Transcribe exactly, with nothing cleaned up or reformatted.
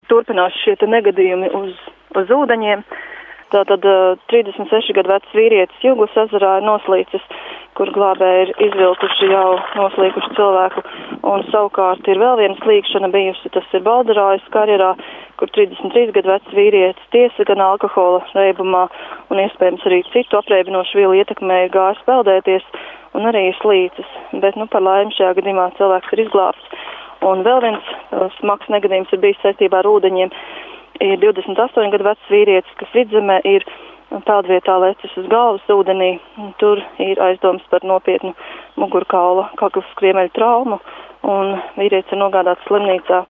turpinās šie te negadījumi uz, uz ūdeņiem. Tātad trīsdesmit sešu gadu vecs vīrietis Jūglas ezerā ir noslīcis, kur glābēji ir izvilkuši jau noslīkušu cilvēku, un savukārt ir vēl viena slīkšana bijusi, tas ir Balderājas karjerā, kur trīsdesmit trīs gadu vecs vīrietis tiesa gan alkohola reibumā un iespējams arī citu apreibinošu vielu ietekmē ir gājis peldēties un arī slīcis, bet nu par laimi šajā gadījumā cilvēks ir izglābts. Un vēl viens uh, smags negadījums ir bijis saistībā ar ūdeņiem. Ir divdesmit astoņu gadu vecs vīrietis, kas vidzemē ir peldvietā lecis uz galvas ūdenī. Tur ir aizdomas par nopietnu mugurkaula kakla skriemeļu traumu, un vīrietis ir nogādāts slimnīcā.